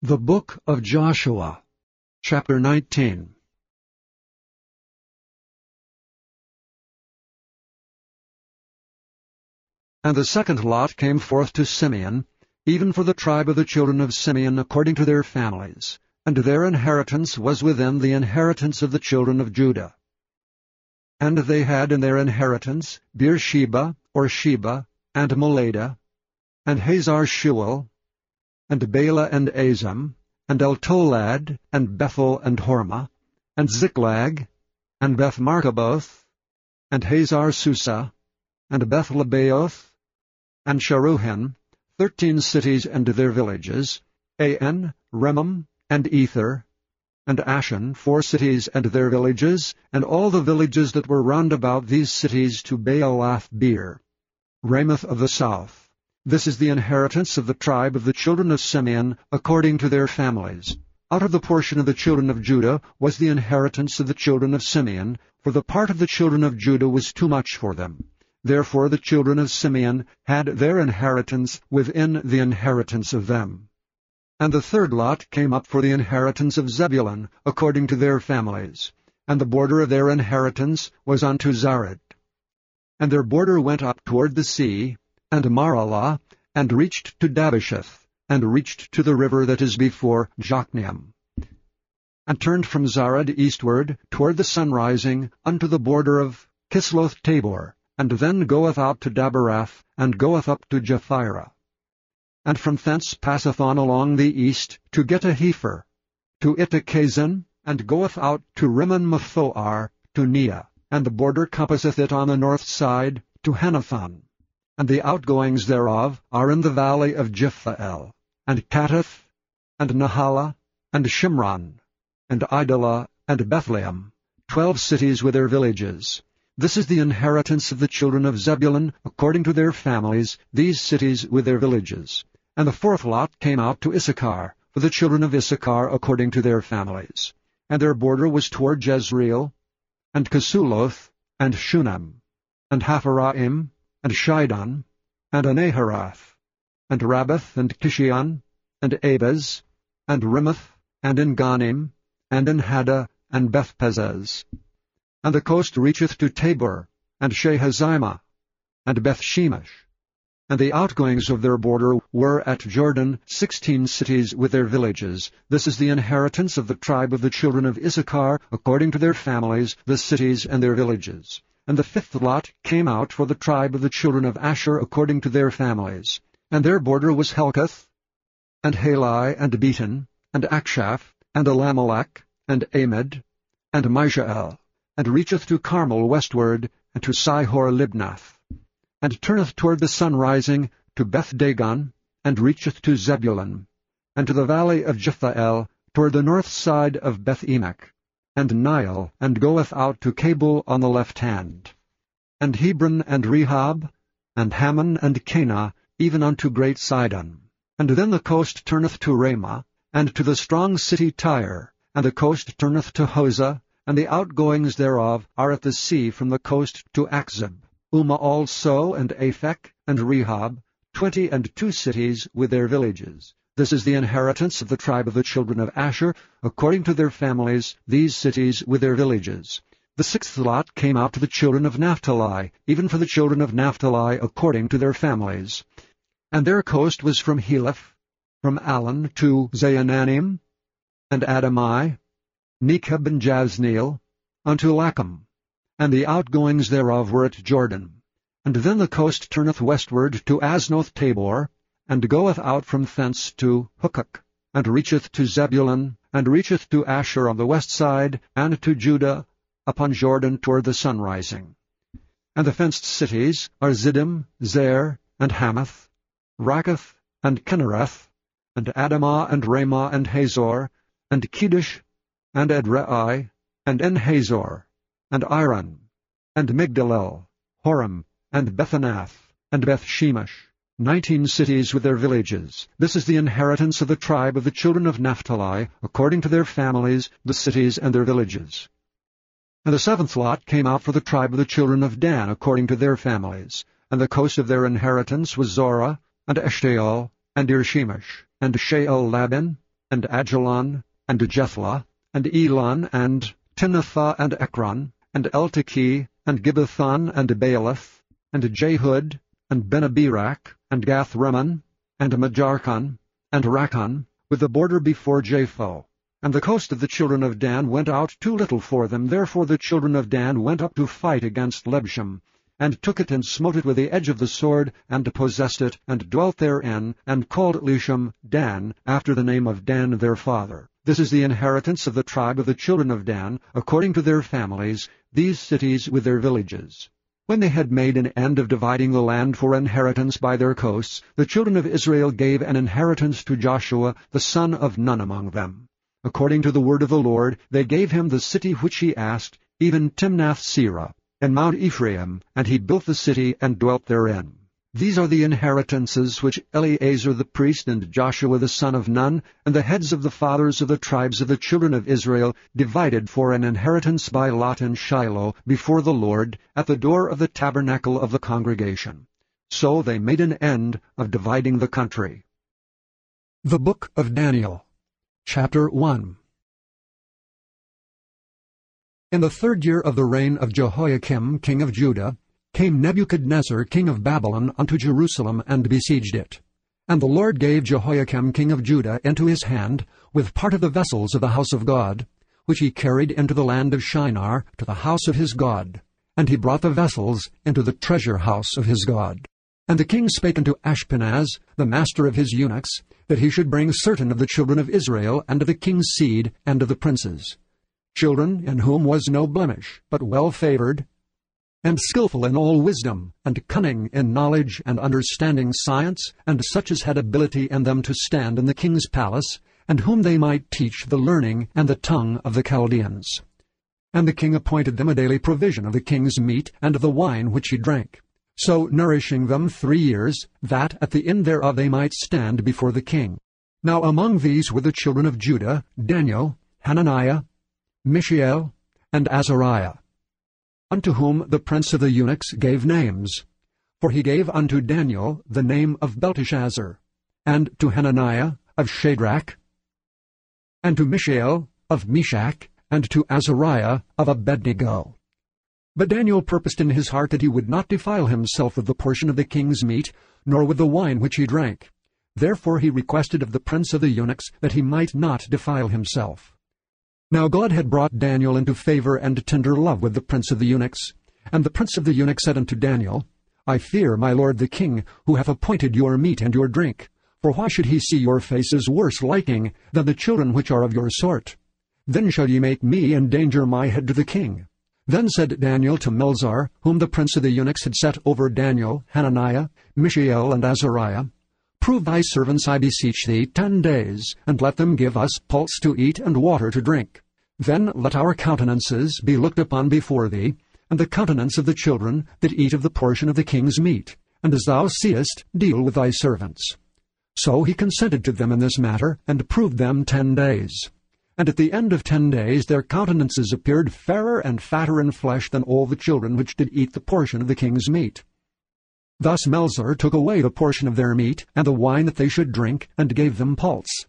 The Book of Joshua, chapter 19. And the second lot came forth to Simeon, even for the tribe of the children of Simeon according to their families, and their inheritance was within the inheritance of the children of Judah. And they had in their inheritance Beersheba, or Sheba, and Moladah, and Hazar-Shual, and Bela and Azam, and Eltolad, and Bethel and Hormah, and Ziklag, and Beth-Marcaboth, and Hazar-Susa, and Beth-Lebaoth, and Sharuhen, 13 cities and their villages, An, Remam, and Ether, and Ashan, 4 cities and their villages, and all the villages that were round about these cities to Baalath-beer, Ramoth of the south. This is the inheritance of the tribe of the children of Simeon according to their families. Out of the portion of the children of Judah was the inheritance of the children of Simeon, for the part of the children of Judah was too much for them. Therefore the children of Simeon had their inheritance within the inheritance of them. And the third lot came up for the inheritance of Zebulun according to their families, and the border of their inheritance was unto Zared. And their border went up toward the sea, and Maralah, and reached to Dabasheth, and reached to the river that is before Jokneam, and turned from Zared eastward toward the sunrising unto the border of Kisloth-Tabor, and then goeth out to Daberath, and goeth up to Japhirah, and from thence passeth on along the east to Getahefer, to Ittachazin, and goeth out to Rimmon-Methoar, to Neah, and the border compasseth it on the north side to Hanathon. And the outgoings thereof are in the valley of Jephthahel, and Katteth, and Nahala, and Shimron, and Idalah, and Bethlehem, 12 cities with their villages. This is the inheritance of the children of Zebulun according to their families, these cities with their villages. And the fourth lot came out to Issachar, for the children of Issachar according to their families. And their border was toward Jezreel, and Kesuloth, and Shunem, and Hapharaim, and Shidon, and Anaharath, and Rabbath, and Kishion, and Abez, and Rimoth, and Enganim, and Enhada, and Bethpazez. And the coast reacheth to Tabor, and Shehazimah, and Bethshemesh. And the outgoings of their border were at Jordan 16 cities with their villages. This is the inheritance of the tribe of the children of Issachar according to their families, the cities and their villages. And the fifth lot came out for the tribe of the children of Asher according to their families. And their border was Helkath, and Halai, and Beaton, and Akshaph, and Elamelech, and Amid, and Mishael, and reacheth to Carmel westward, and to Sihor-Libnath, and turneth toward the sunrising to Beth-Dagon, and reacheth to Zebulun, and to the valley of Jephthahel, toward the north side of Beth-Emek, and Nile, and goeth out to Cabul on the left hand, and Hebron, and Rehob, and Hammon, and Cana, even unto great Sidon. And then the coast turneth to Ramah, and to the strong city Tyre, and the coast turneth to Hosah, and the outgoings thereof are at the sea from the coast to Achzib, Umah also, and Aphek, and Rehob, 22 cities with their villages. This is the inheritance of the tribe of the children of Asher, according to their families, these cities with their villages. The sixth lot came out to the children of Naphtali, even for the children of Naphtali according to their families. And their coast was from Heleph, from Allen to Zaananim, and Adamai, Necheb and Jazneel, unto Lacham, and the outgoings thereof were at Jordan. And then the coast turneth westward to Aznoth-Tabor, and goeth out from thence to Hukok, and reacheth to Zebulun, and reacheth to Asher on the west side, and to Judah upon Jordan toward the sunrising. And the fenced cities are Ziddim, Zer, and Hamath, Rakkath, and Kinnereth, and Adamah, and Ramah, and Hazor, and Kedesh, and Edrei, and En-Hazor, and Iran, and Migdalel, Horem, and Bethanath, and Beth-Shemesh, 19 cities with their villages. This is the inheritance of the tribe of the children of Naphtali, according to their families, the cities and their villages. And the seventh lot came out for the tribe of the children of Dan, according to their families. And the coast of their inheritance was Zorah, and Eshtaol, and Ir-Shemesh, and Sheol-Labin, and Ajalon, and Jethlah, and Elon, and Tinnathah, and Ekron, and Eltekeh, and Gibbethon, and Baalath, and Jehud, and Benaberak, and Gath-Rimmon, and Majarkon, and Rakkon, with the border before Japho. And the coast of the children of Dan went out too little for them. Therefore the children of Dan went up to fight against Lebsham, and took it and smote it with the edge of the sword, and possessed it, and dwelt therein, and called Leshem Dan, after the name of Dan their father. This is the inheritance of the tribe of the children of Dan, according to their families, these cities with their villages. When they had made an end of dividing the land for inheritance by their coasts, the children of Israel gave an inheritance to Joshua, the son of Nun among them. According to the word of the Lord, they gave him the city which he asked, even Timnath-Serah, and Mount Ephraim, and he built the city and dwelt therein. These are the inheritances which Eleazar the priest and Joshua the son of Nun, and the heads of the fathers of the tribes of the children of Israel, divided for an inheritance by lot in Shiloh, before the Lord, at the door of the tabernacle of the congregation. So they made an end of dividing the country. The Book of Daniel, Chapter 1. In the 3rd year of the reign of Jehoiakim king of Judah, came Nebuchadnezzar king of Babylon unto Jerusalem, and besieged it. And the Lord gave Jehoiakim king of Judah into his hand, with part of the vessels of the house of God, which he carried into the land of Shinar, to the house of his God. And he brought the vessels into the treasure house of his God. And the king spake unto Ashpenaz, the master of his eunuchs, that he should bring certain of the children of Israel, and of the king's seed, and of the princes, children in whom was no blemish, but well-favored, and skillful in all wisdom, and cunning in knowledge and understanding science, and such as had ability in them to stand in the king's palace, and whom they might teach the learning and the tongue of the Chaldeans. And the king appointed them a daily provision of the king's meat and of the wine which he drank, so nourishing them 3 years, that at the end thereof they might stand before the king. Now among these were the children of Judah, Daniel, Hananiah, Mishael, and Azariah, unto whom the prince of the eunuchs gave names. For he gave unto Daniel the name of Belteshazzar, and to Hananiah of Shadrach, and to Mishael of Meshach, and to Azariah of Abednego. But Daniel purposed in his heart that he would not defile himself with the portion of the king's meat, nor with the wine which he drank. Therefore he requested of the prince of the eunuchs that he might not defile himself. Now God had brought Daniel into favor and tender love with the prince of the eunuchs. And the prince of the eunuchs said unto Daniel, I fear my lord the king, who hath appointed your meat and your drink. For why should he see your faces worse liking than the children which are of your sort? Then shall ye make me endanger my head to the king. Then said Daniel to Melzar, whom the prince of the eunuchs had set over Daniel, Hananiah, Mishael, and Azariah, Prove thy servants, I beseech thee, 10 days, and let them give us pulse to eat and water to drink. Then let our countenances be looked upon before thee, and the countenance of the children that eat of the portion of the king's meat. And as thou seest, deal with thy servants. So he consented to them in this matter, and proved them 10 days. And at the end of 10 days their countenances appeared fairer and fatter in flesh than all the children which did eat the portion of the king's meat. Thus Melzar took away the portion of their meat, and the wine that they should drink, and gave them pulse.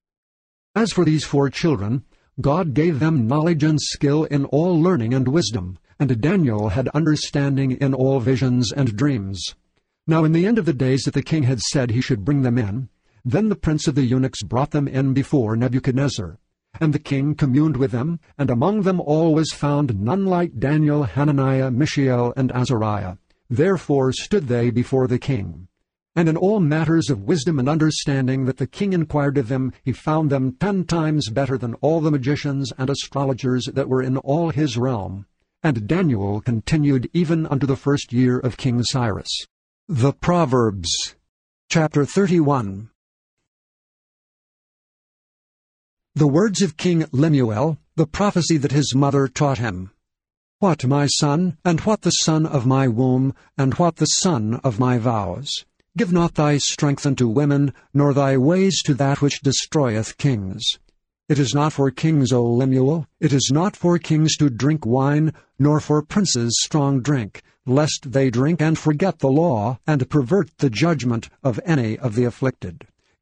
As for these 4 children, God gave them knowledge and skill in all learning and wisdom, and Daniel had understanding in all visions and dreams. Now in the end of the days that the king had said he should bring them in, then the prince of the eunuchs brought them in before Nebuchadnezzar. And the king communed with them, and among them all was found none like Daniel, Hananiah, Mishael, and Azariah. Therefore stood they before the king. And in all matters of wisdom and understanding that the king inquired of them, he found them 10 times better than all the magicians and astrologers that were in all his realm. And Daniel continued even unto the 1st year of King Cyrus. The Proverbs, chapter 31. The words of King Lemuel, the prophecy that his mother taught him. What, my son, and what the son of my womb, and what the son of my vows? Give not thy strength unto women, nor thy ways to that which destroyeth kings. It is not for kings, O Lemuel, it is not for kings to drink wine, nor for princes strong drink, lest they drink and forget the law, and pervert the judgment of any of the afflicted.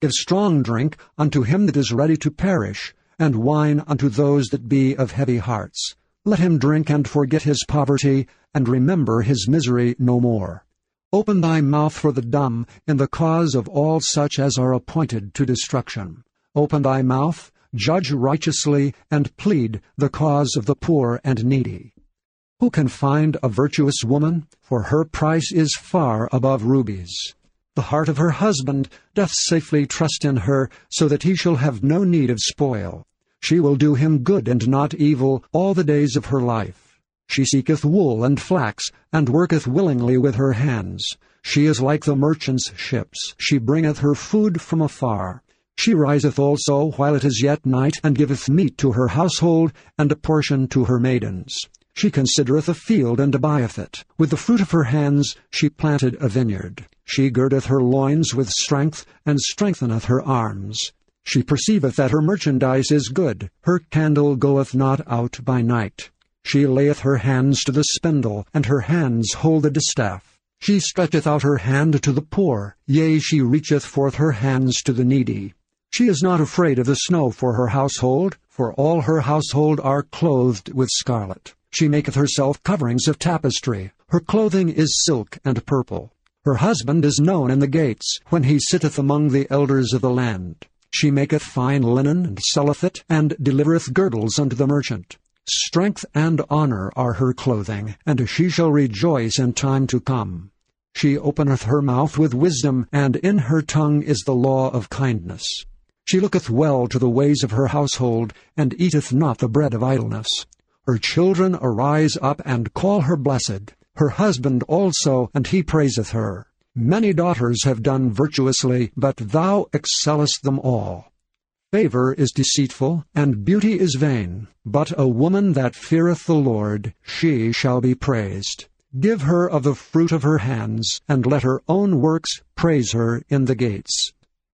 Give strong drink unto him that is ready to perish, and wine unto those that be of heavy hearts. Let him drink and forget his poverty, and remember his misery no more. Open thy mouth for the dumb in the cause of all such as are appointed to destruction. Open thy mouth, judge righteously, and plead the cause of the poor and needy. Who can find a virtuous woman? For her price is far above rubies. The heart of her husband doth safely trust in her, so that he shall have no need of spoil. She will do him good and not evil all the days of her life. She seeketh wool and flax, and worketh willingly with her hands. She is like the merchant's ships. She bringeth her food from afar. She riseth also while it is yet night, and giveth meat to her household, and a portion to her maidens. She considereth a field, and buyeth it. With the fruit of her hands she planted a vineyard. She girdeth her loins with strength, and strengtheneth her arms. She perceiveth that her merchandise is good. Her candle goeth not out by night. She layeth her hands to the spindle, and her hands hold the distaff. She stretcheth out her hand to the poor, yea, she reacheth forth her hands to the needy. She is not afraid of the snow for her household, for all her household are clothed with scarlet. She maketh herself coverings of tapestry. Her clothing is silk and purple. Her husband is known in the gates, when he sitteth among the elders of the land. She maketh fine linen, and selleth it, and delivereth girdles unto the merchant. Strength and honor are her clothing, and she shall rejoice in time to come. She openeth her mouth with wisdom, and in her tongue is the law of kindness. She looketh well to the ways of her household, and eateth not the bread of idleness. Her children arise up and call her blessed, her husband also, and he praiseth her. Many daughters have done virtuously, but thou excellest them all. Favor is deceitful, and beauty is vain, but a woman that feareth the Lord, she shall be praised. Give her of the fruit of her hands, and let her own works praise her in the gates.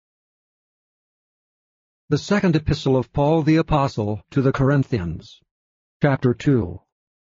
The Second Epistle of Paul the Apostle to the Corinthians. Chapter 2.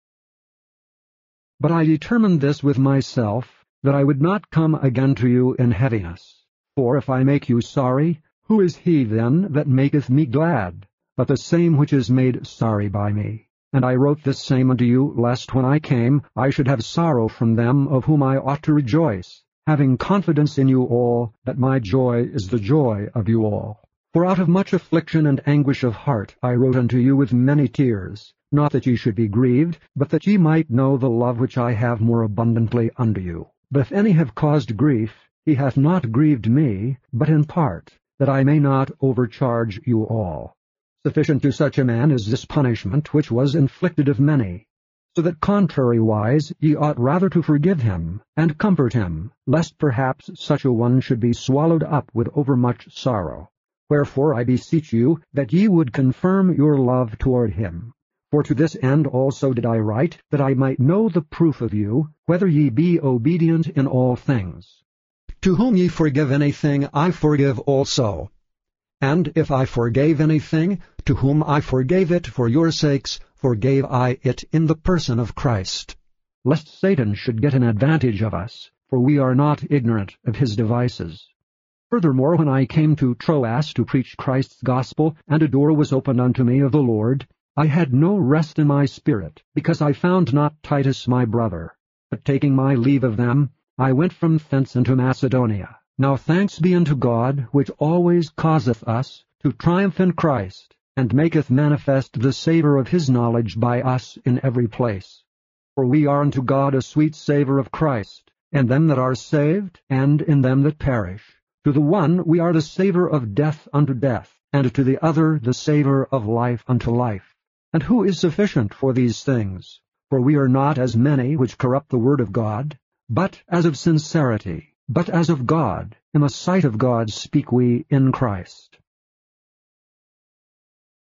But I determined this with myself, that I would not come again to you in heaviness. For if I make you sorry, who is he then that maketh me glad, but the same which is made sorry by me? And I wrote this same unto you, lest when I came I should have sorrow from them of whom I ought to rejoice, having confidence in you all, that my joy is the joy of you all. For out of much affliction and anguish of heart I wrote unto you with many tears, not that ye should be grieved, but that ye might know the love which I have more abundantly unto you. But if any have caused grief, he hath not grieved me, but in part, that I may not overcharge you all. Sufficient to such a man is this punishment which was inflicted of many, so that contrariwise ye ought rather to forgive him, and comfort him, lest perhaps such a one should be swallowed up with overmuch sorrow. Wherefore I beseech you that ye would confirm your love toward him. For to this end also did I write, that I might know the proof of you, whether ye be obedient in all things. To whom ye forgive anything, I forgive also. And if I forgave anything, to whom I forgave it for your sakes, forgave I it in the person of Christ. Lest Satan should get an advantage of us, for we are not ignorant of his devices. Furthermore, when I came to Troas to preach Christ's gospel, and a door was opened unto me of the Lord, I had no rest in my spirit, because I found not Titus my brother. But taking my leave of them, I went from thence into Macedonia. Now thanks be unto God, which always causeth us to triumph in Christ, and maketh manifest the savour of his knowledge by us in every place. For we are unto God a sweet savour of Christ, in them that are saved, and in them that perish. To the one we are the savour of death unto death, and to the other the savour of life unto life. And who is sufficient for these things? For we are not as many which corrupt the word of God, but as of sincerity, but as of God, in the sight of God speak we in Christ.